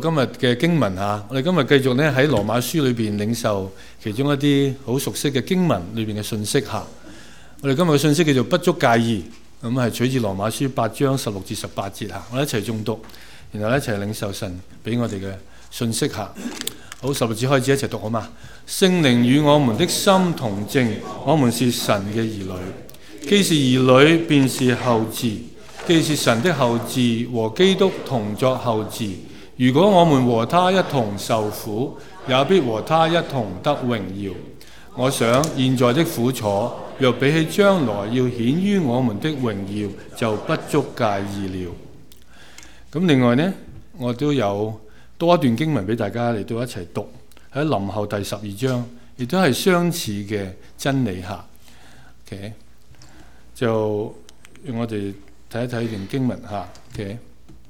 今日嘅經文嚇，我哋今日繼續咧喺羅馬書裏邊領受其中一啲好熟悉嘅經文裏邊嘅信息嚇。我哋今日嘅信息叫做不足介意，咁係取自羅馬書8章16至18節嚇。我哋一齊誦讀，然後一齊領受神俾我哋嘅信息嚇。好，16節開始一齊讀好嘛？聖靈與我們的心同證，我們是神嘅兒女。既是兒女，便是後嗣。既是神的後嗣，和基督同作後嗣。如果我們和他一同受苦，也必和他一同得榮耀。我想現在的苦楚，若比起將來要顯於我們的榮耀，就不足介意了。咁另外呢，我都有多一段經文俾大家嚟到一齊讀，喺林後第12章，亦都係相似嘅真理下。Okay? 就用我哋睇一睇呢段經文下。Okay?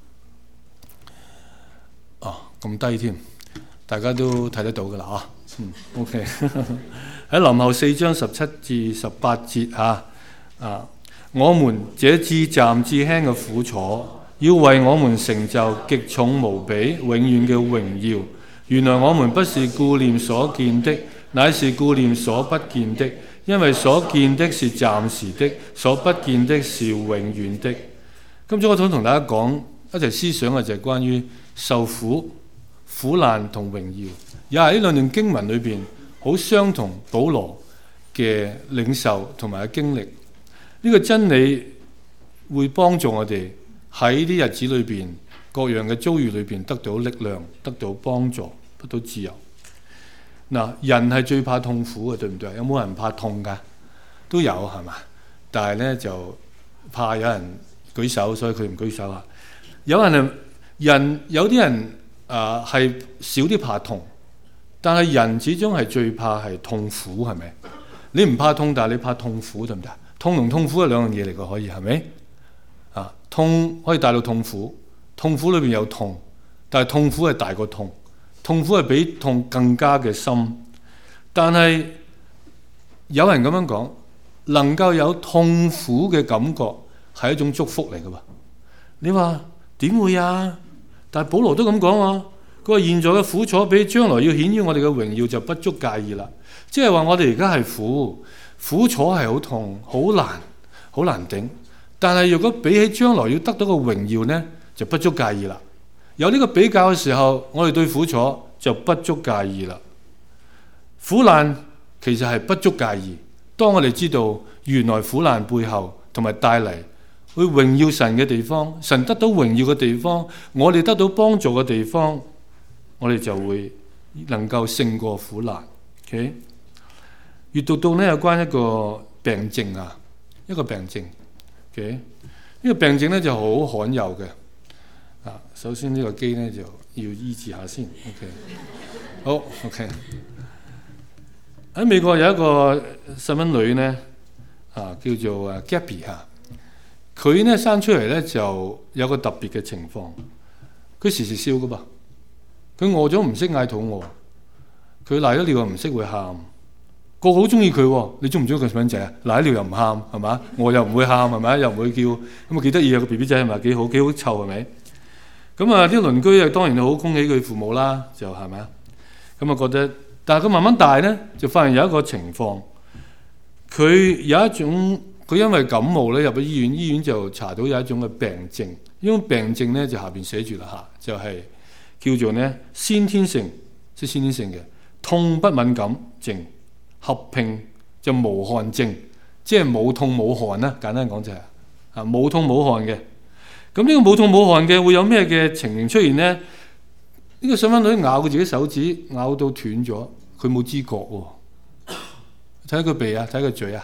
咁低添，大家都睇得到噶啦OK 喺林後4章17至18節我們這至暫至輕嘅苦楚，要為我們成就極重無比永遠嘅榮耀。原來我們不是顧念所見的，乃是顧念所不見的，因為所見的是暫時的，所不見的是永遠的。今朝我想同大家講一齊思想嘅就係關於受苦、苦難同榮耀，也係呢兩段經文裏邊好相同保羅嘅領受同埋經歷。呢個真理會幫助我哋喺啲日子裏邊各樣嘅遭遇裏邊得到力量、得到幫助、得到自由。人係最怕痛苦嘅，對唔對？有冇人怕痛㗎？都有係嘛？但係呢，就怕有人舉手，所以佢唔舉手啊。有啲人係少啲怕痛，但係人始終係最怕係痛苦，係咪？你唔怕痛，但係你怕痛苦，對唔對？痛同痛苦係兩樣嘢嚟嘅，可以係咪？痛可以帶到痛苦，痛苦裏邊有痛，但係痛苦係大過痛，痛苦係比痛更加嘅深。但係有人咁樣講，能夠有痛苦嘅感覺係一種祝福嚟嘅喎。你話點會啊？但係保羅都咁講啊，佢話現在嘅苦楚比將來要顯於我哋嘅榮耀就不足介意啦。即係話我哋而家係苦楚係好痛、好難頂。但係如果比起將來要得到個榮耀呢，就不足介意啦。有呢個比較嘅時候，我哋對苦楚就不足介意啦。苦難其實係不足介意。當我哋知道原來苦難背後同埋帶嚟會榮耀神嘅地方，神得到榮耀嘅地方，我哋得到幫助嘅地方，我哋就會能夠勝過苦難。Okay? 閱讀到呢有關一個病症一個病症。Okay? 呢個病症咧就好罕有嘅。首先呢個機咧就要醫治下先。OK， 好 OK。喺美國有一個細蚊女咧叫做Gabby 佢咧生出嚟咧就有個特別嘅情況，佢時時笑噶噃，佢餓咗唔識嗌肚餓，佢瀨咗尿又唔識會喊，個個好中意佢。你中唔中意個細蚊仔啊？瀨尿又唔喊係嘛？餓又唔會喊係咪？又唔會叫，咁幾得意啊個 BB 仔係咪？幾好臭係咪？咁啲鄰居當然好恭喜佢父母啦，就係咪啊？咁覺得，但係佢慢慢大咧，就發現有一個情況，佢有一種。佢因為感冒咧入咗醫院，醫院就查到有一種嘅病症，呢種病症咧就下邊寫住啦就係叫做咧先天性嘅痛不敏感症，合併就無汗症，即係冇痛冇汗啦。簡單講就係冇痛冇汗嘅。咁呢個冇痛冇汗嘅會有咩嘅情形出現呢？呢個細蚊女咬佢自己手指，咬到斷咗，佢冇知覺喎。睇佢鼻睇佢嘴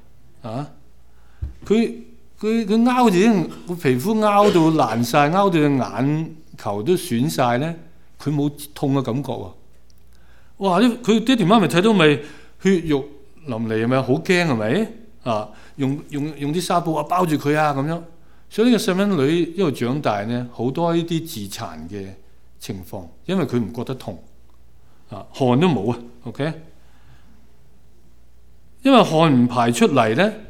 佢拗自己個皮膚拗到爛晒，拗到隻眼球都損晒咧，佢冇痛嘅感覺喎。哇！佢爹哋媽咪睇到咪血肉淋漓，係咪好驚係咪？用啲紗布包住佢咁樣。所以呢個細蚊女一路長大咧，好多呢啲自殘嘅情況，因為佢唔覺得痛汗都冇OK， 因為汗唔排出嚟咧。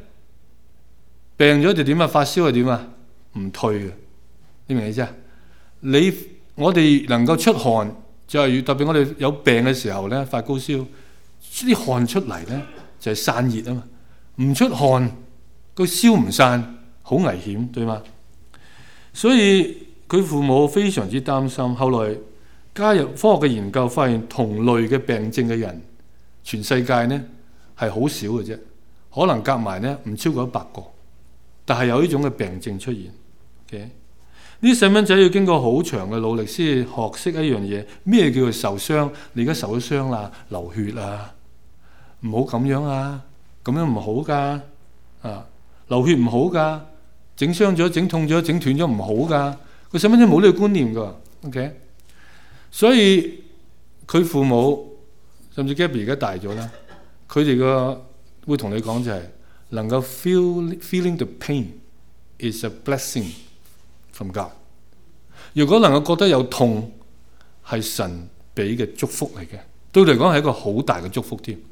病咗就點發燒係點唔退嘅，你明唔明啫？你我哋能夠出汗，就係特別我哋有病嘅時候咧，發高燒，啲汗出嚟咧就係散熱啊嘛。唔出汗，個燒唔散，好危險，對嗎？所以佢父母非常之擔心。後來加入科學嘅研究，發現同類嘅病症嘅人，全世界呢係好少嘅啫，可能夾埋呢唔超過100個，但係有呢種嘅病症出現。Okay？呢啲細蚊仔要經過好長嘅努力先學識一樣嘢，咩叫做受傷？你而家受咗傷啦，流血啊，唔好咁樣啊，咁樣唔好噶，流血唔好噶，整傷咗、整痛咗、整斷咗唔好噶。個細蚊仔冇呢個觀念噶。OK， 所以佢父母甚至 Gabby 而家大咗啦，佢哋個會同你講就係能夠 feeling the pain is a blessing from God。如果能夠覺得有痛，係神俾嘅祝福嚟嘅，對佢嚟講係一個好大嘅祝福添。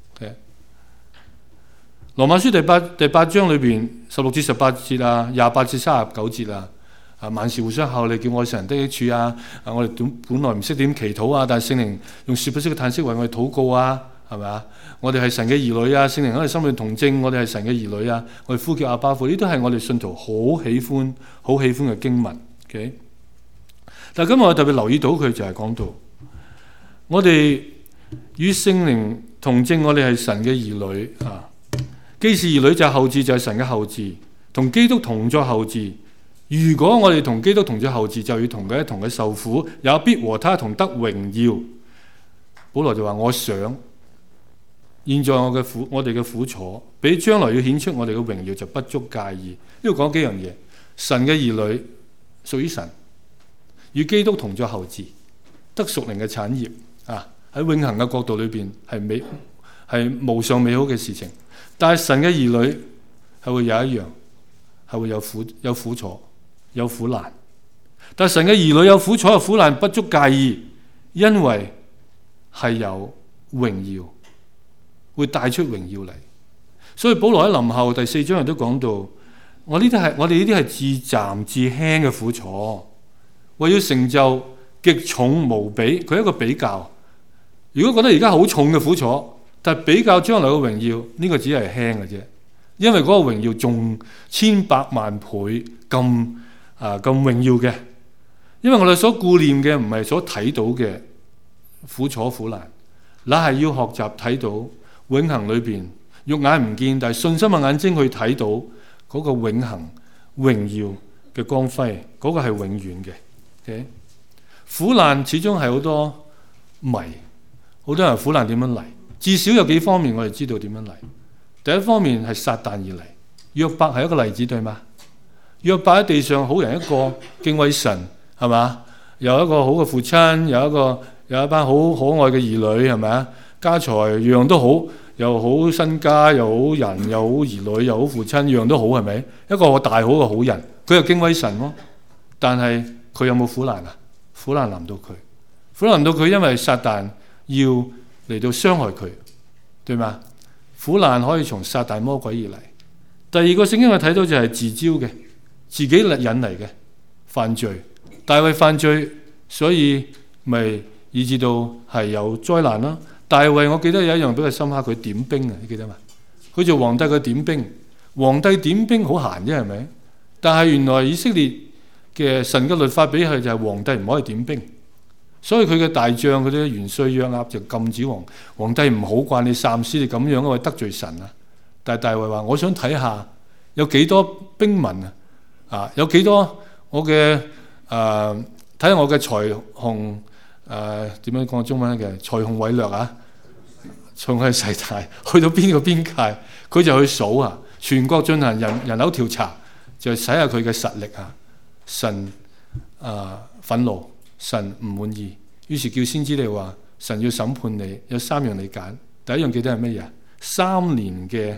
羅馬書第八章裏邊16至18節啊，28至39節啊，萬事互相效力，叫愛世人得益處啊！我哋本來唔識點祈禱啊，但係聖靈用說不出嘅嘆息為我哋禱告啊，係咪啊？我哋係神嘅兒女啊，聖靈喺我哋心裏同證，我哋係神嘅兒女啊，我哋呼叫阿爸父，呢都係我哋信徒好喜歡嘅經文。Okay？但係今日我特別留意到佢就係講到，我哋與聖靈同證，我哋係神嘅兒女啊。既是兒女，就係後嗣，就係神嘅後嗣，同基督同作後嗣。如果我哋同基督同作後嗣，就要同佢一同嘅受苦，也必和他同得榮耀。保羅就話：我想現在我哋嘅苦楚，比將來要顯出我哋嘅榮耀就不足介意。呢度講幾樣嘢，神嘅兒女屬於神，與基督同作後嗣，得屬靈嘅產業啊！喺永恆嘅角度裏邊係無上美好嘅事情。但係神嘅兒女係會有一樣，係會有苦楚、有苦難。但係神嘅兒女有苦楚、有苦難不足介意，因為係有榮耀，會帶出榮耀嚟。所以保羅喺林後第4章亦都講到，我哋呢啲係至暫至輕嘅苦楚，為要成就極重無比。佢係一個比較。如果覺得而家好重嘅苦楚，但係比較將來嘅榮耀，呢個只係輕嘅啫，因為嗰個榮耀仲千百萬倍咁榮耀嘅。因為我哋所顧念嘅唔係所睇到嘅苦楚苦難，乃係要學習睇到永恆裏邊肉眼唔見，但係信心嘅眼睛去睇到嗰個永恆榮耀嘅光輝，嗰個係永遠嘅。Okay？苦難始終係好多謎，好多人苦難點樣嚟？至少有幾方面我哋知道點樣嚟。第一方面係撒旦而嚟，約伯係一個例子，對嗎？約伯喺地上好人一個，敬畏神，係嘛？有一個好嘅父親，有一班好可愛嘅兒女，係咪啊？家財樣樣都好，又好身家，又好人，又好兒女，又好父親，樣樣都好，係咪？一個大好嘅好人，佢又敬畏神咯。但係佢有冇苦難啊？苦難臨到佢，苦難臨到佢，因為撒旦要嚟到傷害佢，對嗎？苦難可以從撒旦魔鬼而嚟。第二個聖經我睇到就係自招嘅，自己引嚟嘅犯罪。大衛犯罪，所以咪以致到係有災難啦。大衛我記得有一樣比較深刻，佢點兵啊，你記得嘛？佢做皇帝，佢點兵，皇帝點兵好閒啫，係咪？但係原來以色列嘅神嘅律法俾佢就係皇帝唔可以點兵。所以佢嘅大將嗰啲元帥約押就禁止皇帝唔好慣你三思，你咁樣因為得罪神啊。但係大衛話：我想睇下有幾多兵民啊，有幾多我嘅睇下我嘅財雄點樣講中文嘅財雄偉略啊，從佢勢大去到邊個邊界，佢就去數啊，全國進行人口調查，就睇下佢嘅實力啊。神憤怒。神唔滿意，於是叫先知你話神要審判你，有3樣你揀。第一樣記得係乜嘢？3年嘅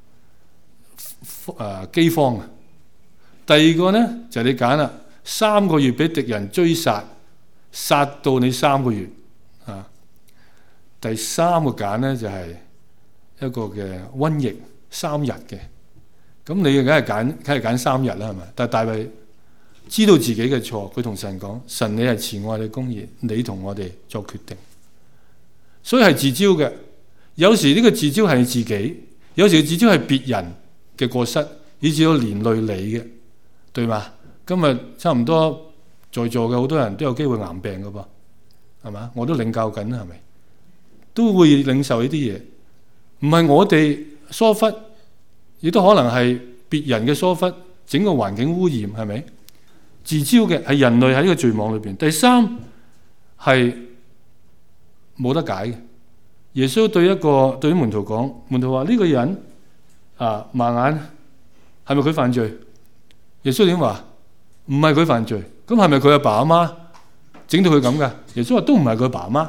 饑荒啊。第二個呢，就係你揀啦，3個月俾敵人追殺，殺到你3個月啊。第3個揀呢，就係一個嘅瘟疫3日嘅。咁你梗係揀3日啦，係咪？但係大衛知道自己嘅錯，佢同神講：神，你係慈愛嘅公義，你同我哋作決定。所以係自招嘅。有時呢個自招係自己，有時自招係別人嘅過失，以至到連累你嘅，對嘛？今日差唔多在座嘅好多人都有機會癌病噶噃，係嘛？我都領教緊，係咪？都會領受呢啲嘢，唔係我哋疏忽，亦都可能係別人嘅疏忽，整個環境污染，係咪？自招嘅係人類喺呢個罪網裏邊。第三係冇得解嘅。耶穌對啲門徒講，門徒話：呢個人盲眼係咪佢犯罪？耶穌點話？唔係佢犯罪，咁係咪佢阿爸阿媽整到佢咁噶？耶穌話都唔係佢阿爸阿媽。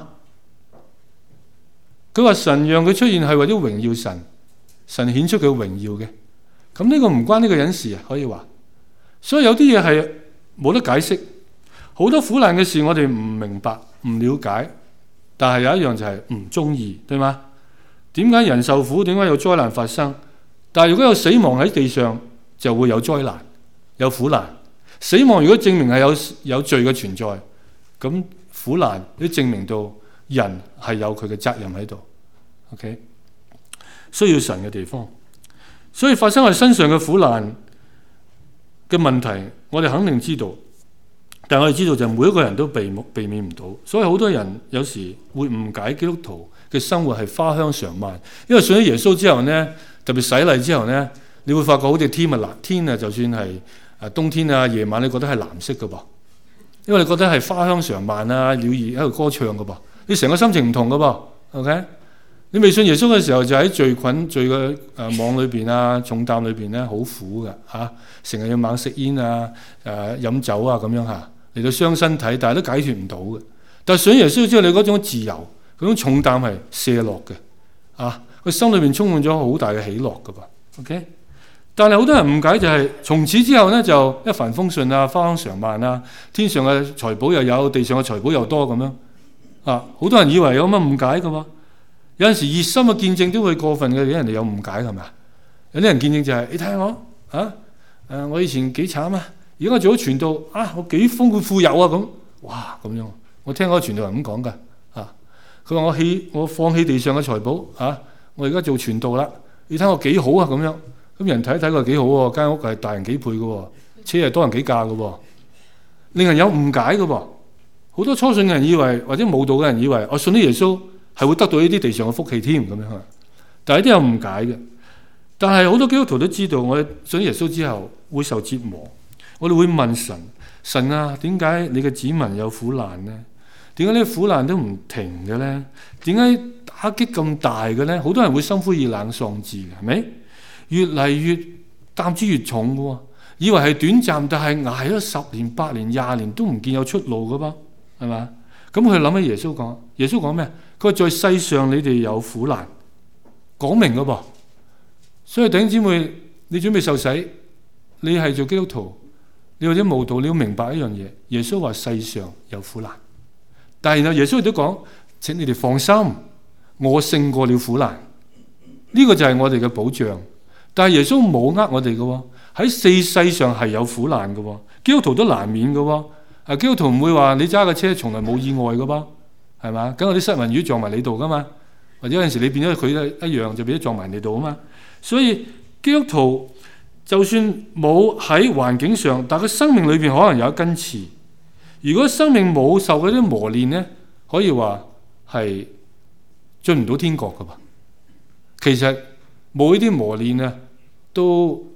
佢話神讓佢出現係為咗榮耀神，神顯出佢榮耀嘅。咁呢個唔關呢個人事啊，可以話。所以有啲嘢係冇得解釋，好多苦難嘅事我哋唔明白、唔了解。但係有一樣就係唔中意，對嗎？點解人受苦？點解有災難發生？但係如果有死亡喺地上，就會有災難、有苦難。死亡如果證明係有罪嘅存在，咁苦難都證明到人係有佢嘅責任喺度。OK， 需要神嘅地方。所以發生喺身上嘅苦難嘅問題，我哋肯定知道。但我哋知道就每一個人都避免唔到，所以好多人有時會誤解基督徒嘅生活係花香常漫。因為信咗耶穌之後呢，特別洗禮之後呢，你會發覺好似天啊，就算係冬天啊、夜晚，你覺得係藍色嘅噃，因為你覺得係花香常漫啊，鳥兒喺度歌唱嘅噃，你成個心情唔同嘅噃。OK， 你未信耶穌嘅時候就喺罪嘅網裏邊啊、重擔裏邊咧，好苦嘅嚇，成日要猛食煙啊、飲酒啊咁樣嚇。嚟到傷身體，但係都解決唔到嘅。但係信耶穌之後，你嗰種自由、嗰種重擔係卸落嘅，佢心裏面充滿咗好大嘅喜樂嘅噃。OK， 但係好多人誤解就係、從此之後呢，就一帆風順啊、花香常漫啊，天上嘅財寶又有，地上嘅財寶又多咁樣。好多人以為有乜誤解嘅喎。有陣時熱心嘅見證都會過分嘅，俾人哋有誤解係咪？有啲人見證就係、你睇下我我以前幾慘啊！而家我做咗傳道我幾豐富有啊咁，哇咁樣，我聽嗰個傳道人咁講噶，佢話我放棄地上嘅財寶我而家做傳道啦，你睇我幾好啊咁樣，咁人睇一睇佢幾好喎，間屋係大人幾倍嘅喎，車係多人幾架嘅喎，令人有誤解嘅喎，好多初信嘅人以為或者冇道嘅人以為我信咗耶穌係會得到呢啲地上嘅福氣添咁樣，但係呢啲有誤解嘅。但係好多基督徒都知道，我哋信咗耶穌之後會受折磨。我哋會問神啊，點解你嘅子民有苦難呢？點解呢啲苦難都唔停嘅呢？點解打擊咁大嘅呢？好多人會心灰意冷喪志嘅，係咪？越嚟越擔子越重嘅喎，以為係短暫，但係捱咗10年、8年、20年都唔見有出路嘅噃，係嘛？咁佢諗起耶穌講，耶穌講咩？佢話在世上你哋有苦難，講明嘅噃。所以弟兄姊妹，你準備受洗，你係做基督徒。你或者無道，你要明白一樣嘢。耶穌話世上有苦難，但係然後耶穌亦都講，請你哋放心，我勝過了苦難。呢個就係我哋嘅保障。但係耶穌冇呃我哋嘅，喺世上係有苦難嘅，基督徒都難免嘅。基督徒唔會話你揸嘅車從來冇意外嘅噃，係嘛？梗有啲失魂魚撞埋你度噶嘛，或者有陣時你變咗佢一樣就變咗撞埋你度啊嘛。所以基督徒就算冇喺環境上，但係佢生命裏邊可能有一根刺。如果生命冇受嗰啲磨練呢，可以話係進唔到天國噶噃。其實冇呢啲磨練啊，都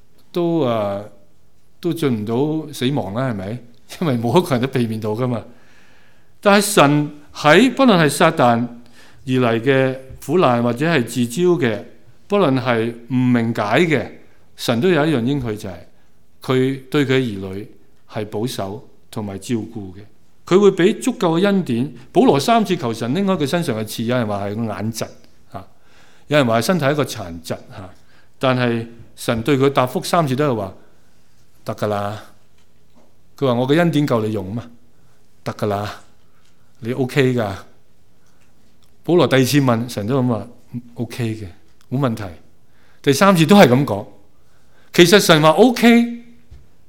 進唔到死亡啦，係咪？因為冇一個人都避免到噶嘛。但係神喺不論係撒旦而嚟嘅苦難，或者係自招嘅，不論係唔明解嘅。神都有一樣應許，就係佢對佢嘅兒女係保守同埋照顧嘅，佢會俾足夠嘅恩典。保羅3次求神拎開佢身上嘅刺，有人話係個眼疾有人話係身體一個殘疾但係神對佢答覆3次都係話得噶啦。佢話我嘅恩典夠你用嘛，得噶啦，你 OK 噶。保羅第2次問神都咁話 OK 嘅，冇問題。第3次都係咁講。其實神話 OK，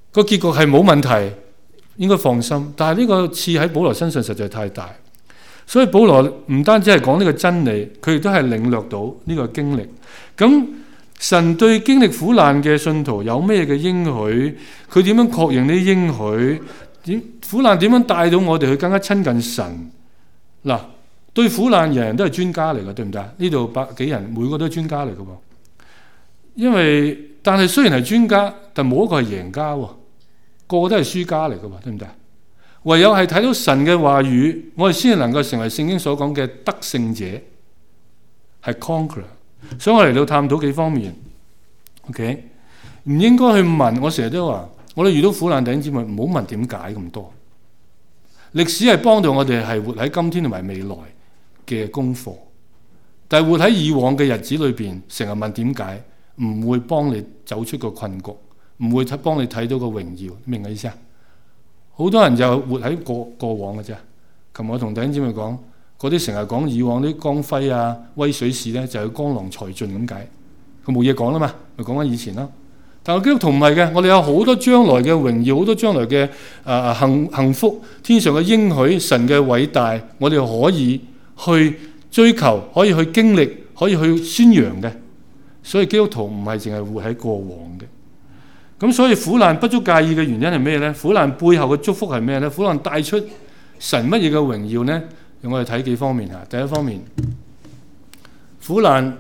個結局係冇問題，應該放心。但係呢個刺喺保羅身上實在太大，所以保羅唔單止係講呢個真理，佢亦都係領略到呢個經歷。咁神對經歷苦難嘅信徒有咩嘅應許？佢點樣確認呢啲應許？苦難點樣帶到我哋去更加親近神？嗱，對苦難人人都係專家嚟㗎，對唔對啊？呢度百幾人每個都係專家嚟㗎喎。但係雖然係專家，但冇一個係贏家喎，個個都係輸家嚟㗎喎，對唔對？唯有係睇到神嘅話語，我哋先係能夠成為聖經所講嘅得勝者，係 conqueror。所以我嚟到探討幾方面 ，OK， 唔應該去問。我成日都話，我哋遇到苦難弟兄姊妹，唔好問點解咁多。歷史係幫到我哋係活喺今天同埋未來嘅功課，但係活喺以往嘅日子裏邊，成日問點解，唔會幫你走出個困局，唔會幫你睇到個榮耀，明我意思啊？好多人就活喺過往嘅啫。琴日我同弟兄姊妹講，嗰啲成日講以往啲光輝啊、威水史咧，就係江郎才盡咁解，佢冇嘢講啦嘛，咪講緊以前啦。但係基督徒唔係嘅，我哋有好多將來嘅榮耀，好多將來嘅幸福，天上嘅應許，神嘅偉大，我哋可以去追求，可以去經歷，可以去宣揚嘅。所以基督徒唔係淨係活喺過往嘅。咁所以苦難不足介意嘅原因係咩呢？苦難背後嘅祝福係咩呢？苦難帶出神乜嘢嘅榮耀呢？讓我哋睇幾方面嚇。第一方面，苦難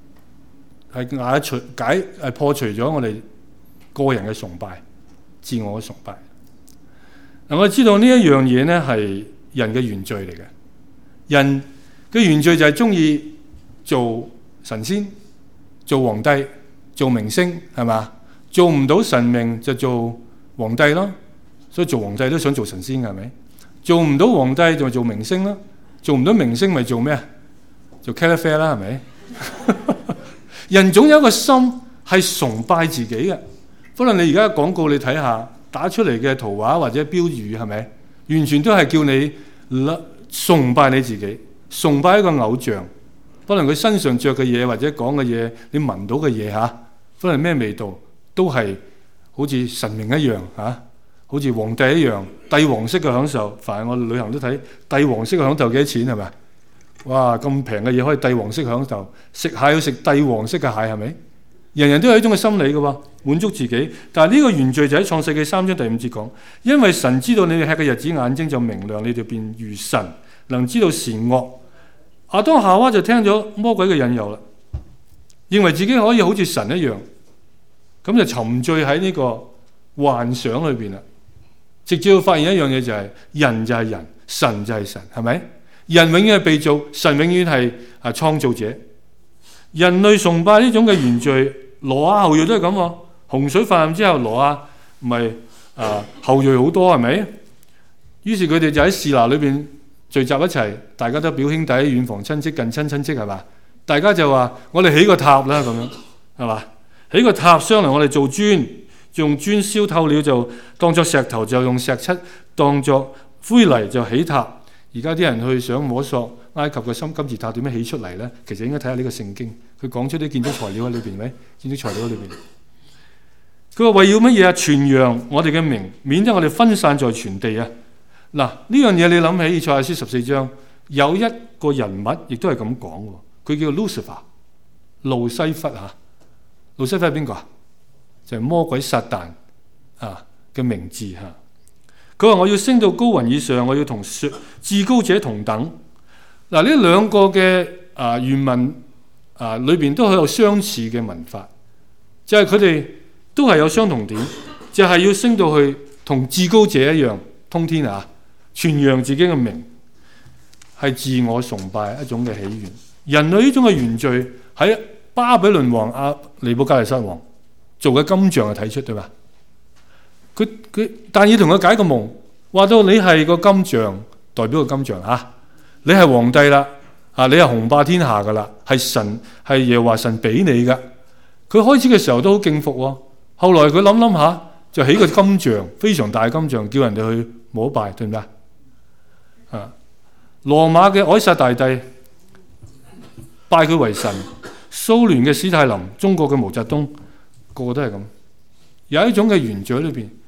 係破除咗我哋個人嘅崇拜、自我嘅崇拜。我知道呢一樣嘢呢係人嘅原罪嚟嘅。人嘅原罪就係中意做神仙、做皇帝、做明星，係嘛？做唔到神明就做皇帝咯。所以做皇帝都想做神仙，係咪？做唔到皇帝就做明星咯。做唔到明星咪做咩啊？做茄喱啡啦，係咪？人總有一個心係崇拜自己嘅。不論你而家廣告你睇下打出嚟嘅圖畫或者標語，係咪完全都係叫你崇拜你自己，崇拜一個偶像。不論佢身上着嘅嘢或者講嘅嘢，你聞到嘅嘢嚇，不論咩味道，都係好似神明一樣嚇，好似皇帝一樣，帝王式嘅享受。凡係我旅行都睇帝王式嘅享受幾多錢，係咪？哇！咁平嘅嘢可以帝王式享受，食蟹要食帝王式嘅蟹，係咪？人人都有呢種嘅心理嘅喎，滿足自己。但係呢個原罪就喺創世記3章第5節講，因為神知道你哋吃嘅日子，眼睛就明亮，你哋便如神，能知道善惡。亞當夏娃就聽咗魔鬼嘅引誘啦，認為自己可以好似神一樣，咁就沉醉喺呢個幻想裏邊啦。直至到發現一樣嘢就係人就係人，神就係神，係咪？人永遠係被造，神永遠係創造者。人類崇拜呢種嘅原罪，挪亞後裔都係咁喎。洪水泛濫之後，挪亞咪後裔好多，係咪？於是佢哋就喺示拿裏邊聚集一齊，大家都表兄弟、遠房親戚、近親親戚，係嘛？大家就話：我哋起個塔啦，咁樣係嘛？起個塔商量，我哋做磚，用磚燒透了就當作石頭，就用石漆當作灰泥就起塔。而家啲人去想摸索埃及嘅金字塔點樣起出嚟呢？其實應該睇下呢個聖經，佢講出啲建築材料喺裏邊，咪建築材料喺裏邊。佢話為要乜嘢啊？傳揚我哋嘅名，免得我哋分散在全地啊！嗱，呢樣嘢你諗起以賽亞書14章有一個人物，亦都係咁講喎。佢叫 Lucifer， 路西弗嚇。路西弗係邊個啊？就係魔鬼撒旦嘅名字嚇。佢話：我要升到高雲以上，我要同至高者同等。嗱，呢兩個嘅原文裏邊都好有相似嘅文法，就係佢哋都係有相同點，就係要升到去同至高者一樣通天啊！傳揚自己嘅名，係自我崇拜一種嘅起源。人類呢種嘅原罪喺巴比倫王尼布甲尼撒王做嘅金像就睇出，對吧？佢但要同佢解個夢，話到你係個金像，代表個金像嚇，你係皇帝啦，你係雄霸天下噶啦，係神，係耶和華神俾你噶。佢開始嘅時候都好敬服喎，後來佢諗下就起個金像，非常大金像，叫人哋去膜拜，對唔對啊？羅馬嘅凱撒大帝拜佢為神，蘇聯嘅史太林，中國嘅毛澤東，個個都係咁，有一種嘅原罪喺裏邊。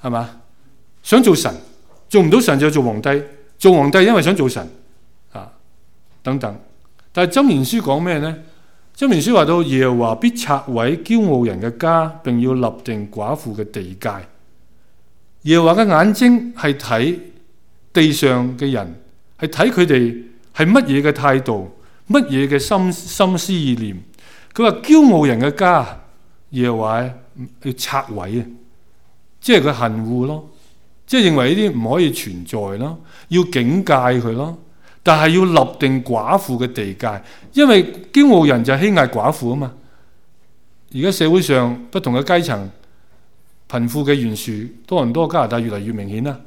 係嘛？想做神，做唔到神就做皇帝，做皇帝因為想做神啊等等。但係箴言書講咩呢？箴言書話到耶和華必拆毀驕傲人嘅家，並要立定寡婦嘅地界。耶和華嘅眼睛係睇地上嘅人，係睇佢哋係乜嘢嘅態度，乜嘢嘅心思意念。佢話驕傲人嘅家，耶和華要拆毀啊，即係佢恨惡咯，即係認為呢啲唔可以存在咯，要警戒佢咯。但係要立定寡婦嘅地界，因為驕傲人就係欺壓寡婦啊嘛。而家社會上不同嘅階層，貧富嘅懸殊，多倫多加拿大越嚟越明顯啦，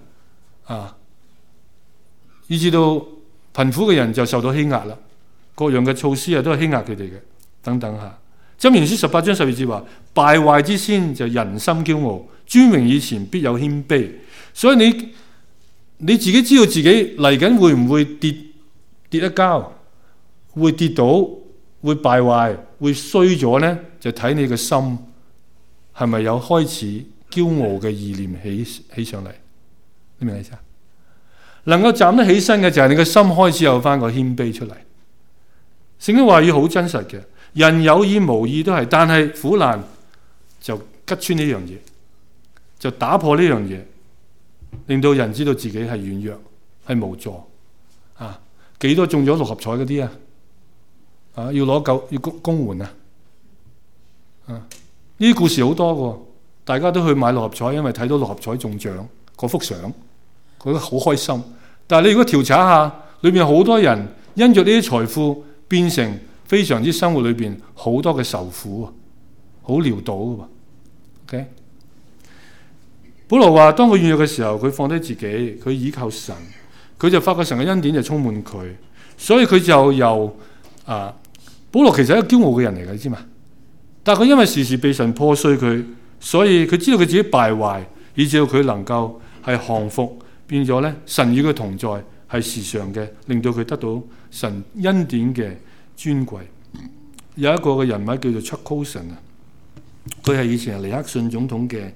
以至到貧苦嘅人就受到欺壓啦，各樣嘅措施都係欺壓佢哋嘅，等等下。箴言書18章12節話：敗壞之先就人心驕傲，尊榮以前必有謙卑。所以你自己知道自己嚟緊會唔會跌一跤，會跌倒，會敗壞，會衰咗呢？就睇你嘅心係咪有開始驕傲嘅意念起上嚟？你明唔明意思啊？能夠站得起身嘅就係你嘅心開始有翻個謙卑出嚟。聖經話語好真實嘅，人有意無意都係，但係苦難就吉穿呢樣嘢，就打破呢樣嘢，令到人知道自己係軟弱，係無助啊！幾多中咗六合彩嗰啲啊？要公援啊！呢啲故事好多嘅，大家都去買六合彩，因為睇到六合彩中獎嗰幅相，覺得好開心。但係你如果調查下，裏面好多人因着呢啲財富變成非常之生活裏邊好多嘅受苦，好潦倒嘅。OK， 保羅話：當佢軟弱嘅時候，佢放低自己，佢依靠神，佢就發覺神嘅恩典就充滿佢，所以佢就由保羅其實係一個驕傲嘅人嚟嘅，你知嘛？但係佢因為時時被神破碎佢，所以佢知道佢自己敗壞，以至到佢能夠係降服，變咗咧神與佢同在，係時常嘅，令到佢得到神恩典嘅尊貴。有一個嘅人物叫做 Chuck Colson 啊，佢係以前係尼克遜總統嘅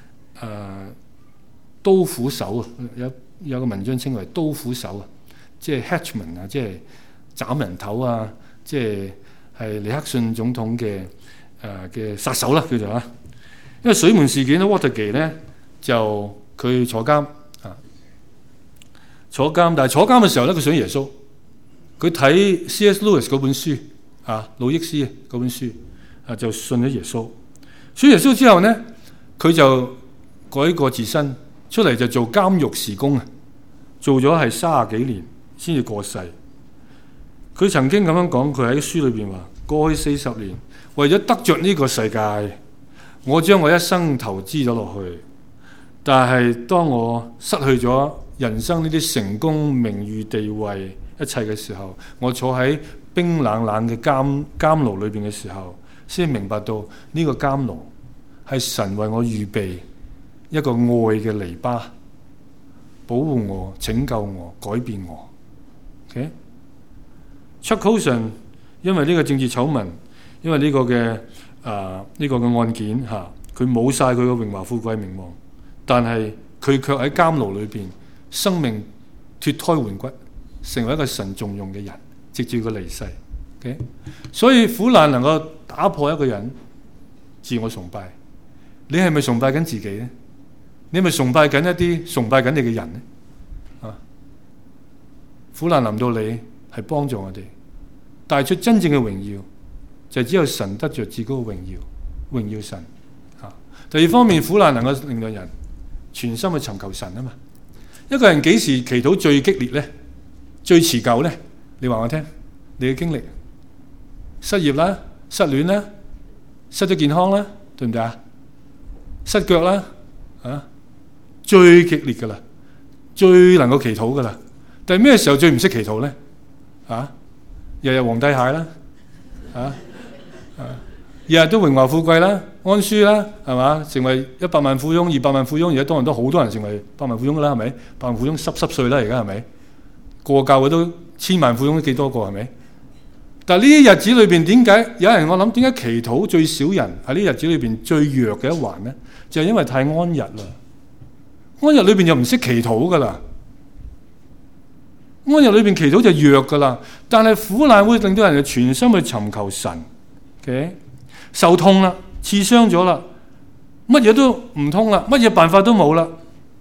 刀斧手啊，有個文章稱為刀斧手啊，即係 Hatchman 啊，即係斬人頭啊，即係尼克遜總統嘅殺手啦，叫做啊。因為水門事件咧 ，Watergate 咧就佢坐監，但係坐監嘅時候咧，佢想耶穌，佢睇 C.S. Lewis 嗰本書魯益斯嗰本書就信咗耶穌。信耶穌之後咧，佢就改過自身出嚟就做監獄事工啊，做咗係30幾年先至過世。佢曾經咁樣講，佢喺書裏邊話：過去40年為咗得着呢個世界，我將我一生投資咗落去，但係當我失去咗人生呢啲成功、名譽、地位一切嘅時候，我坐喺冰冷冷嘅監牢裏邊嘅時候，先明白到呢個監牢係神為我預備一個愛嘅籬笆，保護我、拯救我、改變我。Okay? Chuck Colson 因為呢個政治醜聞，因為呢個嘅案件佢冇晒佢嘅榮華富貴名望，但係佢卻喺監牢裏邊，生命脫胎換骨，成為一個神重用嘅人，直至佢離世。Okay? 所以苦難能夠打破一個人自我崇拜，你係咪崇拜緊自己呢？你係咪崇拜緊一啲崇拜緊你嘅人呢？苦難臨到你係幫助我哋帶出真正嘅榮耀，就只有神得着至高嘅榮耀神。第二方面，苦難能夠令到人全心去尋求神啊嘛。一個人幾時祈禱最激烈呢？最持久呢？你話我聽，你嘅經歷，失業啦，失戀啦，失咗健康啦，對唔對啊？失腳啦，最激烈噶啦，最能夠祈禱噶啦。但係咩時候最唔識祈禱呢？日日皇帝蟹啦，日日都榮華富貴啦，安舒啦，係嘛？成為100萬富翁、200萬富翁，而家當然都好多人成為100萬富翁噶啦，係咪？100萬富翁濕碎啦，而家係咪？過教會都1000萬富翁都幾多個，係咪？但係呢啲日子裏邊，點解有人我諗點解祈禱最少人喺呢日子裏邊最弱嘅一環呢？就係因為太安逸啦， 安逸裏邊又唔識祈禱噶啦，安逸裏邊祈禱就弱噶啦。但係苦難會令到人哋全心去尋求神。Okay? 受痛啦，刺傷咗啦，乜嘢都唔通啦，乜嘢辦法都冇啦。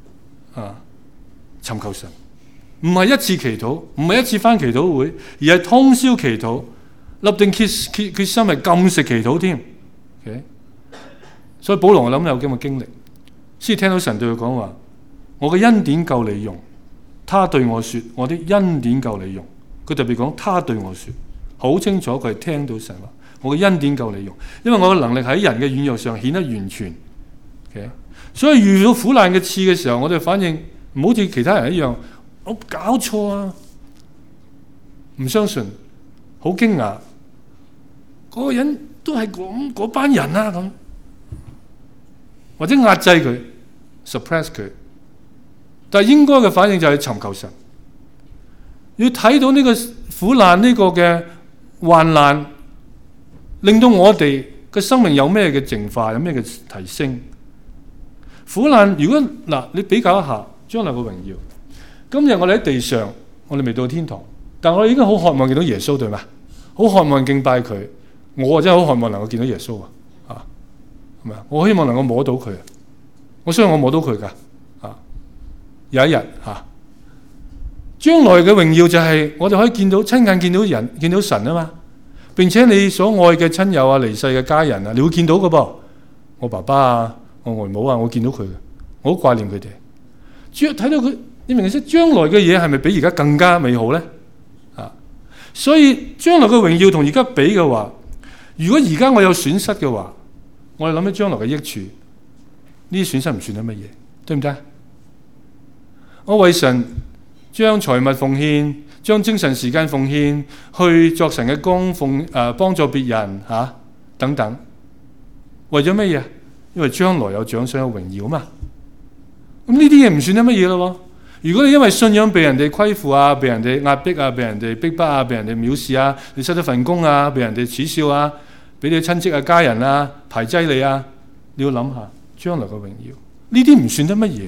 尋求神，唔係一次祈禱，唔係一次返祈禱會，而係通宵祈禱，立定決心係禁食祈禱添。Okay? 所以保羅我諗有咁嘅經歷，先聽到神對佢講話：我嘅恩典夠你用。他對我說：我的恩典夠你用。佢特別講他對我說，好清楚佢係聽到神話：我嘅恩典夠你用，因為我嘅能力喺人嘅軟弱上顯得完全。Okay? 所以遇到苦難嘅刺嘅時候，我哋反應唔好似其他人一樣，我搞錯啊，唔相信，好驚訝，嗰個人都係嗰班人啊咁，或者壓制佢 suppress 佢。但係應該嘅反應就係尋求神，要睇到呢個苦難，呢個嘅患難，令到我哋嘅生命有咩嘅淨化，有咩嘅提升。苦難如果你比較一下將來嘅榮耀，今日我哋喺地上，我哋未到天堂，但我哋已經好渴望見到耶穌，對嘛？好渴望敬拜佢，我真係好渴望能夠見到耶穌啊！係咪啊？我希望能夠摸到佢，我相信我摸到佢噶。有一日將來嘅榮耀就係我哋可以見到親眼見到人，見到神啊嘛，並且你所愛嘅親友啊、離世嘅家人啊，你會見到㗎噃。我爸爸啊、我外母啊，我見到佢嘅，我好掛念佢哋。主要睇到佢，你明唔明？將來嘅嘢係咪比而家更加美好咧？所以將來嘅榮耀同而家比嘅話，如果而家我有損失嘅話，我哋諗起將來嘅益處，呢啲損失唔算得乜嘢，對唔對？我為神將財物奉獻，將精神時間奉獻，去作神嘅工，幫助別人等等，為咗乜嘢？因為將來有獎賞有榮耀嘛。咁呢啲嘢唔算得乜嘢咯。如果你因為信仰被人哋虧負啊，被人哋壓迫啊，被人哋逼迫啊，被人哋藐視啊，你失咗份工啊，被人哋恥笑啊，俾你親戚啊、家人啊排擠你啊，你要諗下將來嘅榮耀，呢啲唔算得乜嘢。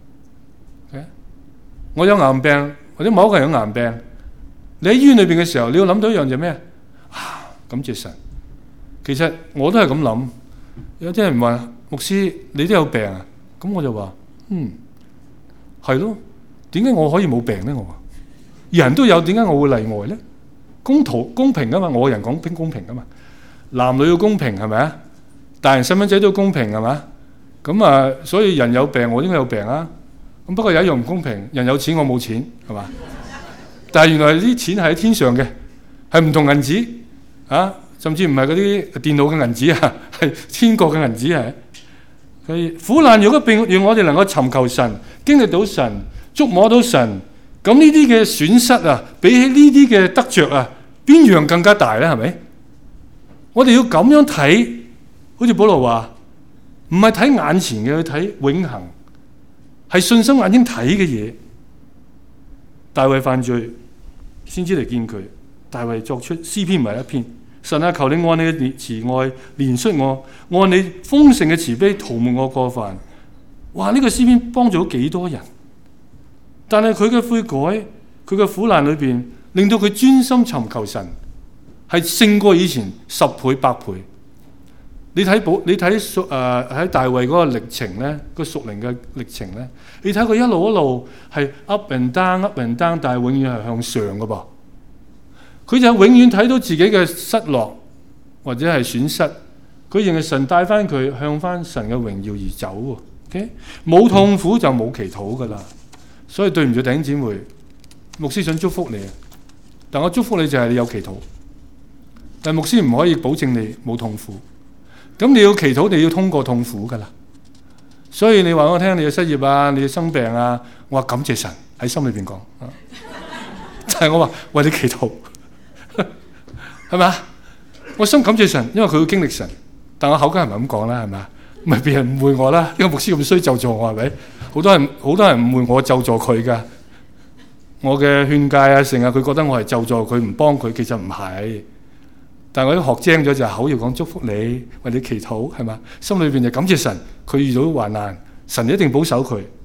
我有癌病，或者某一個人有癌病，你喺醫院裏邊嘅時候，你要諗到一樣就咩感謝神。其實我都係咁諗。有啲人話牧師你都有病啊，咁我就話係咯。點解我可以冇病咧？我話人都有，點解我會例外咧？公平啊嘛，我人講公平啊嘛，男女要公平係咪啊？大人細蚊仔都要公平係嘛？咁所以人有病，我應該有病啊。咁不過有一樣唔公平，人有錢我冇錢，係嘛？但係原來啲錢係喺天上嘅，係唔同銀紙甚至唔係嗰啲電腦嘅銀紙啊，係天國嘅銀紙係。所以苦難如果讓我哋能夠尋求神，經歷到神，觸摸到神，咁呢啲嘅損失啊，比起呢啲嘅得着啊，邊樣更加大咧？係咪？我哋要咁樣睇，好似保羅話，唔係睇眼前嘅，去睇永恆。係信心眼睛睇嘅嘢。大衛犯罪，先知嚟見佢。大衛作出詩篇唔係一篇。神啊，求你按你嘅慈愛憐恤我，按你豐盛嘅慈悲塗抹我過犯。哇！呢個詩篇幫助咗幾多人？但係佢嘅悔改，佢嘅苦難裏邊，令到佢專心尋求神，係勝過以前10倍100倍。你睇喺大衛嗰個歷程咧，個屬靈嘅歷程咧，你睇佢一路係 up and down， 但係永遠係向上噶噃。佢就永遠睇到自己嘅失落或者係損失，佢認為神帶翻佢向翻神嘅榮耀而走。OK， 冇痛苦就冇祈禱噶啦。所以對唔住弟兄姊妹，牧師想祝福你，但我祝福你就係你有祈禱，但牧師唔可以保證你冇痛苦。咁你要祈禱，你要通過痛苦噶啦。所以你話我聽，你要失業啊，你要生病啊，我話感謝神喺心裏邊講，但係我話為你祈禱，係咪啊？我心感謝神，因為佢會經歷神，但我口梗係唔係咁講啦，係咪啊？咪別人誤會我啦，呢個牧師咁衰咒詛我係咪？好多人誤會我咒詛佢噶，我嘅勸誡啊，成日佢覺得我係咒詛佢，唔幫佢，其實唔係。但係我都學精咗，就口要講祝福你，為你祈禱，係嘛？心裏邊就感謝神，佢遇到患難，神一定保守佢，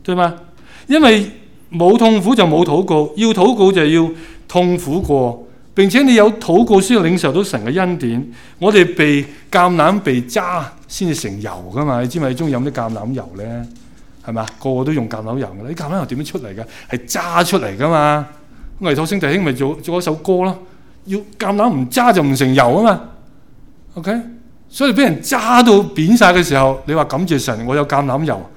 對嗎？因為冇痛苦就冇禱告，要禱告就要痛苦過，並且你有禱告先要領受到神嘅恩典。我哋被橄欖被揸先至成油噶嘛？你知咪？你中意飲啲橄欖油咧，係嘛？個個都用橄欖油嘅，啲橄欖油點樣出嚟㗎？係揸出嚟噶嘛？倪柝聲弟兄咪做一首歌咯，要橄欖唔揸就唔成油啊嘛。OK， 所以俾人揸到扁晒嘅時候，你話感謝神，我有橄欖油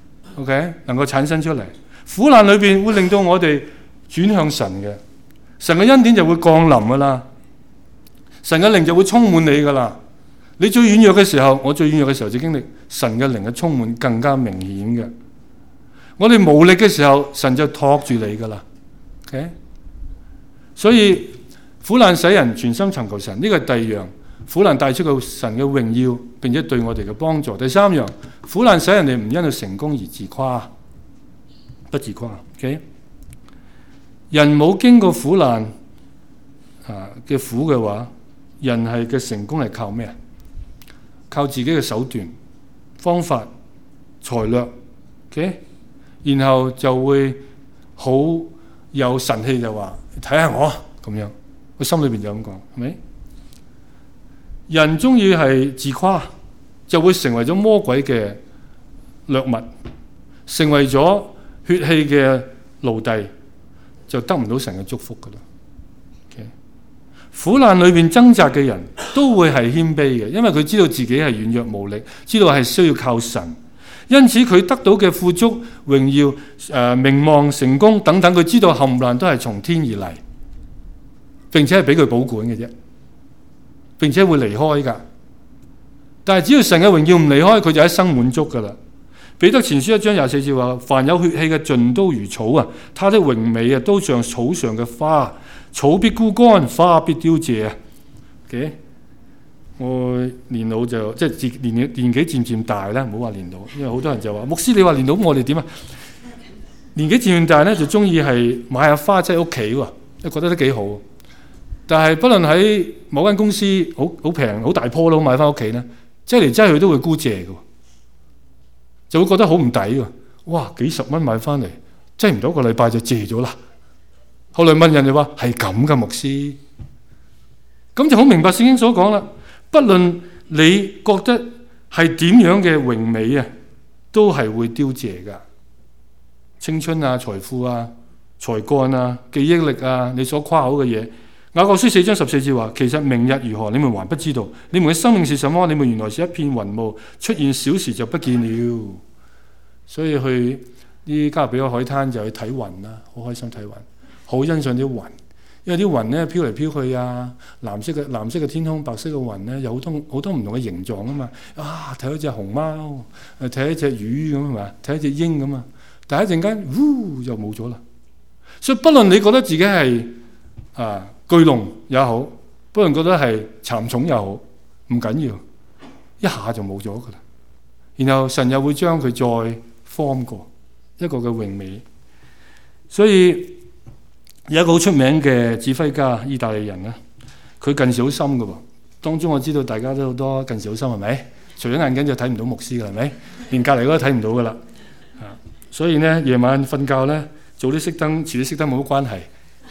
，OK， 能夠產生出嚟。苦難裏邊會令到我哋轉向神嘅，神嘅恩典就會降臨噶啦，神嘅靈就會充滿你噶啦。你最軟弱嘅時候，我最軟弱嘅時候就經歷神嘅靈嘅充滿更加明顯嘅。我哋無力嘅時候，神就托住你噶啦。OK， 所以苦難使人全心尋求神，呢個係第二樣。苦難帶出個神嘅榮耀，並且對我哋嘅幫助。第三樣，苦難使人哋唔因佢成功而自誇，不自誇。OK， 人冇經過苦難嘅苦嘅話，人係嘅成功係靠咩啊？靠自己嘅手段、方法、才略。OK， 然後就會好有神氣，就話睇下我咁樣，佢心裏邊就咁講，係咪？人中意係自誇，就會成為咗魔鬼嘅掠物，成為咗血氣嘅奴隸，就得唔到神嘅祝福噶啦。Okay? 苦難裏邊掙扎嘅人都會係謙卑嘅，因為佢知道自己係軟弱無力，知道係需要靠神，因此佢得到嘅富足、榮耀、名望、成功等等，佢知道冚唪唥都係從天而嚟，並且係俾佢保管嘅啫。並且會離開㗎，但係只要神嘅榮耀唔離開，佢就一生滿足㗎啦。彼得前書1章24節話：凡有血氣嘅盡都如草啊，他的榮美啊都像草上嘅花，草必枯乾，花必凋謝啊。Okay? 我年老就即係年紀漸漸大啦，唔好話年老，因為好多人就話牧師你話年老，我哋點啊？年紀漸漸大咧，就中意係買下花擠喺屋企喎，因為覺得都幾好。但係，不論喺某間公司好平、好大棵都買翻屋企咧，擠嚟擠去都會沽謝嘅，就會覺得好唔抵喎。哇！幾十蚊買翻嚟，擠唔到一個禮拜就謝咗啦。後來問人就話係咁嘅牧師，咁就好明白聖經所講啦。不論你覺得係點樣嘅榮美啊，都係會凋謝㗎。青春啊、財富啊、才幹啊、記憶力啊，你所誇口嘅嘢。雅各書4章14節話：其實明日如何，你們還不知道。你們嘅生命是什麼？你們原來是一片雲霧，出現小時就不見了。所以去啲加勒比海海灘就去睇雲啦，好開心睇雲，好欣賞啲雲，因為啲雲咧飄嚟飄去啊，藍色嘅天空，白色嘅雲咧有好多唔同嘅形狀啊嘛。啊，睇到隻熊貓，睇一隻魚咁係嘛，睇一隻鷹咁啊。但係一陣間，就冇咗啦。所以不論你覺得自己係巨龍也好，不論覺得係蠶蟲也好，唔緊要，一下就冇咗噶啦。然後神又會將佢再 form 過一個嘅榮美。所以有一個好出名嘅指揮家，意大利人咧，佢近視好深噶喎。當中我知道大家都好多近視好深，係咪？除咗眼鏡就睇唔到牧師噶，係咪？連隔離嗰個都睇唔到噶啦。所以呢，夜晚瞓覺咧，早啲熄燈，遲啲熄燈冇乜關係。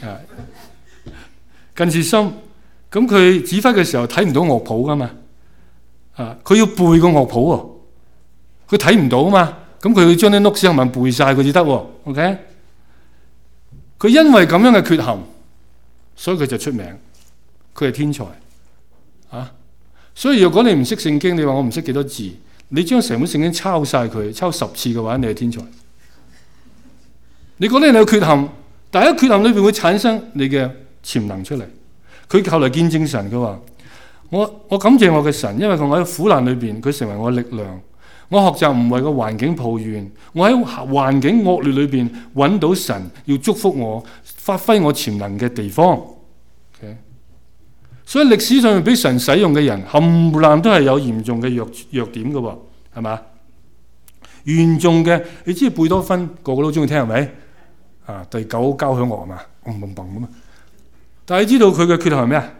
近視深，咁佢指揮嘅時候睇唔到樂譜噶嘛，佢要背個樂譜喎，佢睇唔到啊嘛，咁佢要將啲 notes 係咪背晒佢至得喎 ？OK， 佢因為咁樣嘅缺陷，所以佢就出名，佢係天才所以如果你唔識聖經，你話我唔識幾多字，你將成本聖經抄晒佢，抄10次嘅話，你係天才。你覺得你有缺陷，但係喺缺陷裏邊會產生你嘅潛能出嚟。佢後來見證神，佢話我感謝我嘅神，因為我喺苦難裏邊，佢成為我嘅力量。我學習唔為個環境抱怨，我喺環境惡劣裏邊揾到神要祝福我、發揮我潛能嘅地方。Okay? 所以歷史上面俾神使用嘅人，冚唪唥都係有嚴重嘅弱點嘅，係嘛？嚴重嘅，你知貝多芬個個都中意聽，係咪？第9交響樂係嘛？嘣嘣嘣咁啊！但係你知道佢嘅缺陷係咩啊？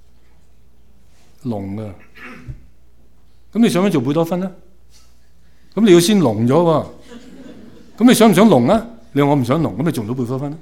聾啊！咁你想唔想做貝多芬啊？咁你要先聾咗喎， 咁你想唔想聾啊？你話我唔想聾，咁你做唔到貝多芬啊？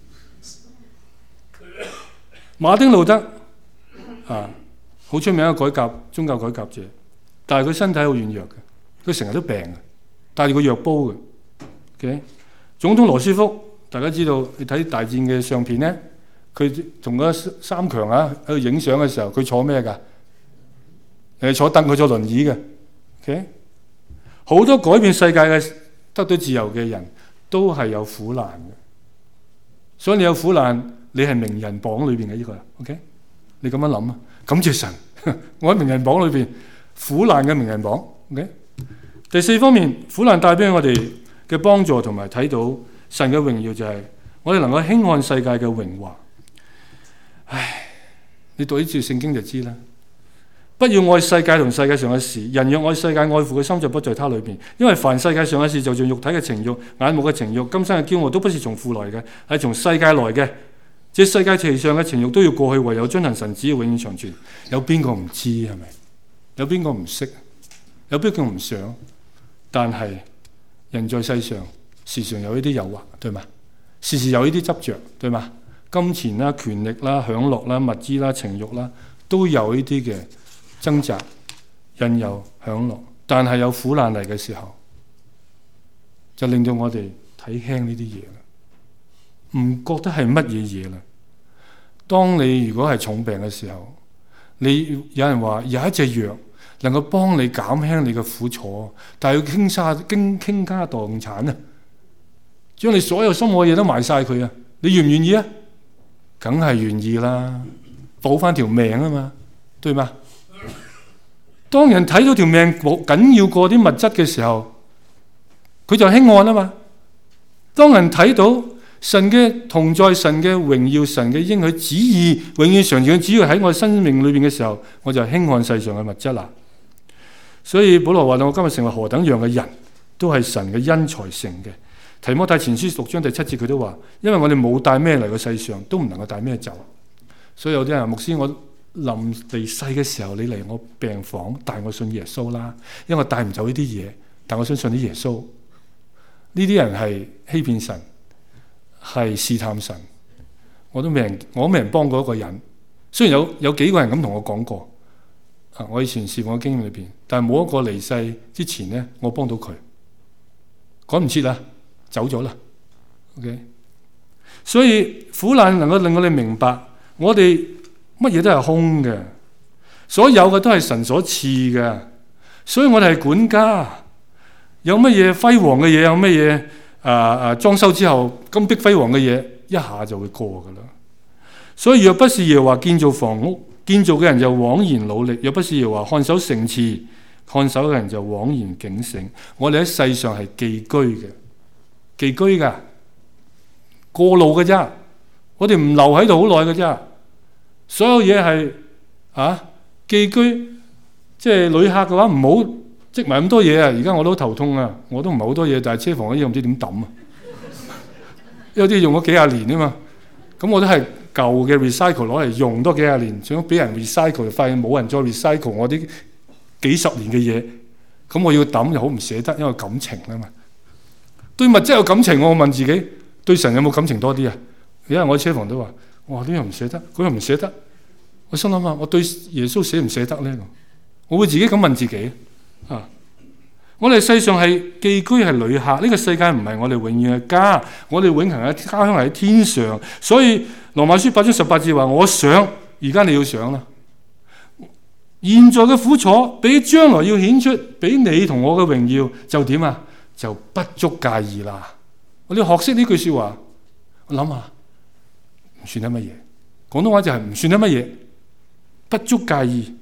馬丁路德啊，好出名嘅宗教改革者，但係佢身體好軟弱嘅，佢成日都病嘅，帶住個藥煲嘅。Okay? 總統羅斯福，大家知道，你睇大戰嘅相片咧，佢同嗰三強喺度影相嘅時候，佢坐咩㗎？坐凳，佢坐輪椅嘅。Okay? 好多改變世界嘅得到自由嘅人都係有苦難嘅，所以你有苦難，你係名人榜裏邊嘅呢個。OK， 你咁樣諗啊？感謝神，我喺名人榜裏邊，苦難嘅名人榜。OK， 第四方面，苦難帶俾我哋嘅幫助同埋睇到神嘅榮耀就係我哋能夠輕看世界嘅榮華。唉，你讀呢節聖經就知啦。不要愛世界同世界上嘅事，人若愛世界，愛父嘅心就不在他裏邊。因為凡世界上嘅事，就像肉體嘅情慾、眼目嘅情慾、今生嘅驕傲，都不是從父來嘅，係從世界來嘅。這世界其上嘅情慾都要過去，唯有遵行神旨要永遠長存。有邊個唔知係咪？有邊個唔識？有邊個唔想？但係人在世上時常有呢啲誘惑，對嘛？時時有呢啲執着，對嘛？金錢啦、權力啦、享樂啦、物資啦、情慾啦，都有呢啲嘅掙扎、引誘、享樂，但係有苦難嚟嘅時候，就令到我哋睇輕呢啲嘢啦，唔覺得係乜嘢嘢啦。當你如果係重病嘅時候，你有人話有一隻藥能夠幫你減輕你嘅苦楚，但係要傾家蕩產啊，將你所有心愛嘢都賣晒佢啊，你願唔願意啊？梗係願意啦，保翻條命啊嘛，對嗎？當人睇到條命緊要過啲物質嘅時候，佢就輕看啊嘛。當人睇到神嘅同在、神嘅榮耀、神嘅應許旨意永遠常存嘅旨意喺我生命裏邊嘅時候，我就輕看世上嘅物質啦。所以保羅話我今日成為何等樣嘅人，都係神嘅恩才成嘅。提摩太前書6章第7節佢都話，因為我哋冇帶咩嚟個世上，都唔能夠帶咩走。所以有啲人話牧師，我臨離世嘅時候，你嚟我病房帶我信耶穌啦，因為我帶唔走呢啲嘢，但我相信啲耶穌。呢啲人係欺騙神，係試探神。我未人幫過一個人，雖然有幾個人咁同我講過，我以前事奉嘅經驗裏邊，但係冇一個離世之前咧，我幫到佢，趕唔切啦，走咗啦。OK， 所以苦難能夠令我哋明白，我哋乜嘢都係空嘅，所有嘅都係神所賜嘅，所以我哋係管家，有乜嘢輝煌嘅嘢，有乜嘢裝修之後金碧輝煌嘅嘢，一下就會過噶啦。所以若不是耶和華建造房屋，建造嘅人就枉然努力；若不是耶和華看守城池，看守嘅人就枉然警醒。我哋喺世上係寄居嘅，寄居噶，過路嘅啫。我哋唔留喺度好耐嘅啫。所有嘢係寄居，即係旅客嘅話，唔好積埋咁多嘢啊！而家我都頭痛啊，我都唔係好多嘢，但係車房嗰啲唔知點抌啊。有啲用咗幾廿年啊嘛，咁我都係舊嘅 recycle 攞嚟用多幾廿年，想俾人 recycle， 發現冇人再 recycle 我啲幾十年嘅嘢，咁我要抌又好唔捨得，因為感情啊嘛。對物質有感情，我問自己，對神有冇感情多啲啊？因為我喺車房都話，哇，呢樣唔捨得，嗰樣唔捨得。我心諗下，我對耶穌捨唔捨得呢？我會自己咁問自己啊。我哋世上係寄居，係旅客，呢個世界唔係我哋永遠嘅家，我哋永恆嘅家鄉係喺天上。所以羅馬書8章18節話，我想，而家你要想啦，現在嘅苦楚比將來要顯出，比你同我嘅榮耀就點啊？就不足介意啦。我哋學識呢句說話，我諗下唔算得乜嘢，廣東話就係唔算得乜嘢，不足介意。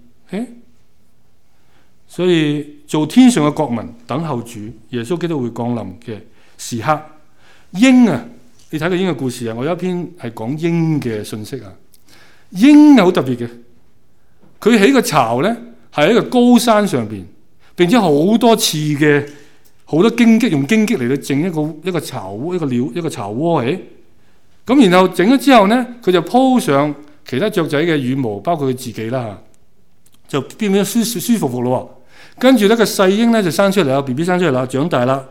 所以做天上嘅國民，等候主耶穌基督會降臨嘅時刻。鷹啊，你睇過鷹嘅故事啊？我有一篇係講鷹嘅信息啊。鷹係好特別嘅，佢起個巢咧係喺一個高山上邊，並且好多刺嘅，好多荊棘，用荊棘嚟到整一個巢窩，一個巢窩起。咁然後整咗之後咧，佢就鋪上其他雀仔嘅羽毛，包括佢自己啦，就變咗舒舒服服咯。跟住咧個細鷹咧就生出嚟啦 ，BB 生出嚟啦，長大啦，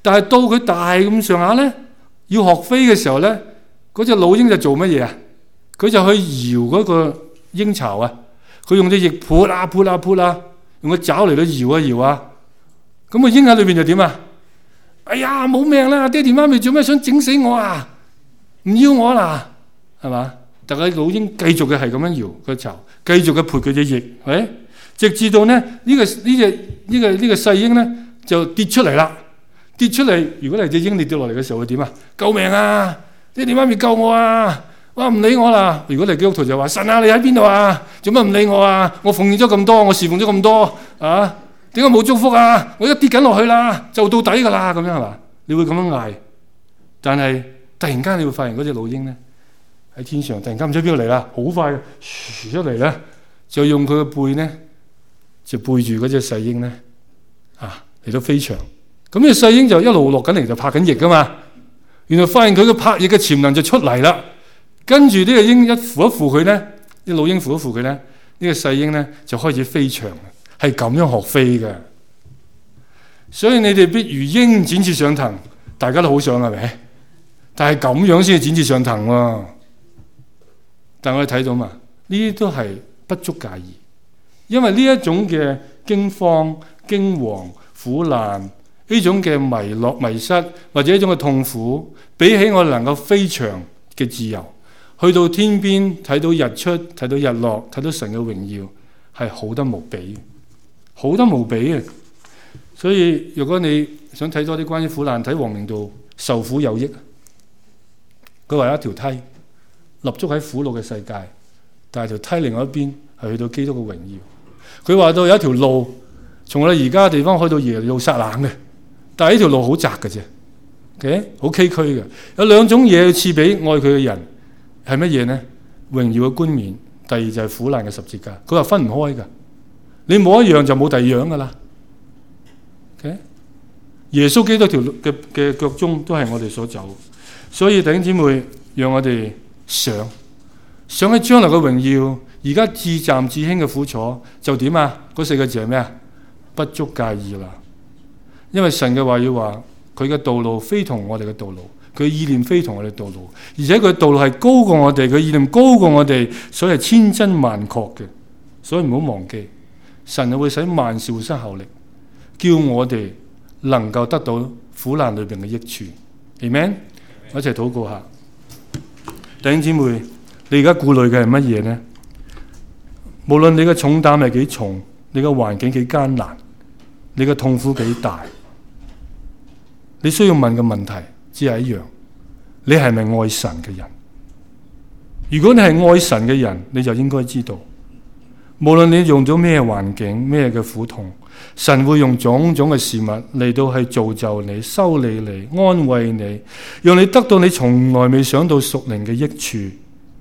但係到佢大咁上下咧，要學飛嘅時候咧，嗰隻老鷹就做乜嘢啊？佢就去搖嗰個鷹巢啊！佢用隻翼潑啊潑啊潑啊，用個爪嚟到搖啊搖啊。咁個鷹喺裏邊就點啊？哎呀，冇命啦！爹哋媽咪做咩想整死我啊？唔要我啦，係嘛？但係老鷹繼續嘅係咁樣搖個巢，繼續嘅潑佢隻翼，係直至到咧呢個細鷹咧就跌出嚟啦。跌出嚟，如果係隻鷹你跌落嚟嘅時候會點啊？救命啊！爹哋媽咪救我啊！哇，唔理我啦！如果你基督徒就話：神啊，你喺邊度啊？做乜唔理我啊？我奉獻咗咁多，我侍奉咗咁多啊，點解冇祝福啊？我而家跌緊落去啦，就到底噶啦，咁樣係嘛？你會咁樣嗌，但係突然間你會發現嗰隻老鷹咧喺天上，突然間唔知邊度嚟啦，好快嘅出嚟咧，就用佢嘅背咧就背住嗰隻細鷹咧嚟到飛翔。咁呢隻細鷹就一路落緊嚟，就拍緊翼噶嘛。原來發現佢嘅拍翼嘅潛能就出嚟啦。跟住呢個鷹一扶一扶佢咧，啲老鷹扶一扶佢咧，呢個細鷹咧就開始飛翔，係咁樣學飛嘅。所以你哋必如鷹展翅上騰，大家都好想係咪？但係咁樣先至展翅上騰喎。但我哋睇到嘛，呢啲都係不足介意，因為呢一種嘅驚慌、驚惶、苦難。呢種嘅迷失或者一種嘅痛苦，比起我哋能夠飛翔嘅自由，去到天邊睇到日出、睇到日落、睇到神嘅榮耀，係好得無比，好得無比嘅。所以如果你想睇多啲關於苦難，睇王明道受苦有益。佢話有一條梯立足喺苦惱嘅世界，但係條梯另外一邊係去到基督嘅榮耀。佢話到有一條路從我哋而家嘅地方去到耶路撒冷嘅。但係呢條路好窄嘅啫，OK， 好崎嶇嘅。有兩種嘢賜俾愛佢嘅人，係乜嘢呢？榮耀嘅冠冕，第二就係苦難嘅十字架。佢話分唔開㗎，你冇一樣就冇第二樣㗎啦。OK， 耶穌基督條嘅腳蹤都係我哋所走，所以弟兄姊妹，讓我哋想起將來嘅榮耀，而家至暫至輕嘅苦楚就點啊？嗰四個字係咩啊？不足介意啦。因為神嘅話要話，佢嘅道路非同我哋嘅道路，佢嘅意念非同我哋嘅道路，而且佢嘅道路係高過我哋，佢意念高過我哋，所以係千真萬確嘅。所以唔好忘記，神係會使萬事互相效力，叫我哋能夠得到苦難裏邊嘅益處。Amen， 我一齊禱告下。弟兄姊妹，你而家顧慮嘅係乜嘢呢？無論你嘅重擔係幾重，你嘅環境幾艱難，你嘅痛苦幾大，你需要問嘅問題只係一樣：你係咪愛神嘅人？如果你係愛神嘅人，你就應該知道，無論你用咗咩環境、咩嘅苦痛，神會用種種嘅事物嚟到去造就你、修理你、安慰你，讓你得到你從來未想到屬靈嘅益處。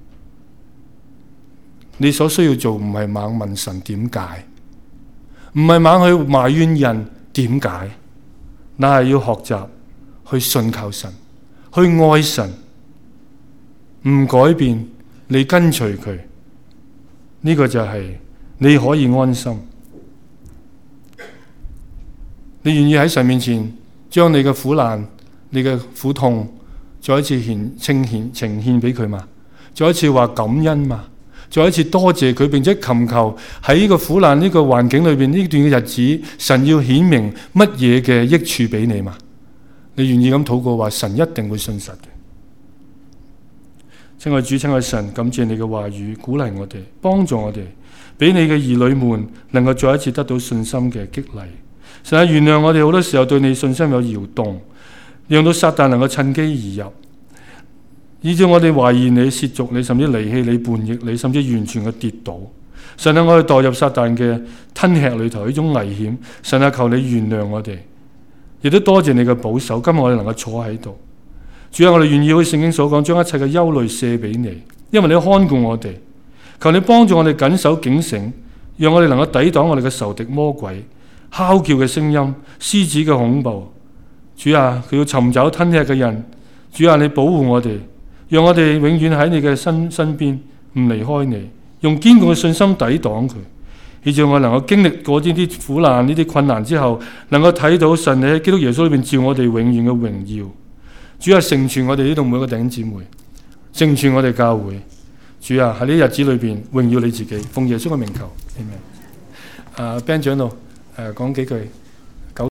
你所需要做唔係猛問神點解，唔係猛去埋怨人點解，那係要學習去信靠神，去愛神，唔改變，你跟隨佢，呢個就係你可以安心。你願意喺神面前將你嘅苦難、你嘅苦痛再一次呈獻俾佢嘛？再一次話感恩嘛？再一次多謝佢，並且尋求喺呢個苦難呢個環境裏邊呢段嘅日子，神要顯明乜嘢嘅益處俾你嘛？你願意咁禱告話，神一定會信實嘅。親愛主，親愛神，感謝你嘅話語，鼓勵我哋，幫助我哋，俾你嘅兒女們能夠再一次得到信心嘅激勵。神啊，原諒我哋好多時候對你信心有搖動，讓到撒旦能夠趁機而入，以致我哋懷疑你、褻瀆你，甚至離棄你、叛逆你，甚至完全嘅跌倒。神啊，我哋墮入撒旦嘅吞吃裏頭，呢種危險。神啊，求你原諒我哋，亦都多謝你嘅保守。今日我哋能夠坐喺度，主啊，我哋願意好似聖經所講，將一切嘅憂慮卸俾你，因為你看顧我哋。求你幫助我哋謹守警醒，讓我哋能夠抵擋我哋嘅仇敵魔鬼哮叫嘅聲音、獅子嘅恐怖。主啊，佢要尋找吞吃嘅人。主啊，你保護我哋，讓我哋永遠喺你嘅身邊，唔離開你，用堅固嘅信心抵擋佢， 以致我能夠經歷過呢啲苦難、呢啲困難之後，能夠睇到神你喺基督耶穌裏邊照我哋永遠嘅榮耀。主啊，成全我哋呢度每個弟兄姊妹，成全我哋教會。主啊，喺呢啲日子裏邊榮耀你自己，奉耶穌嘅名求，阿們。Ben 長老講幾句。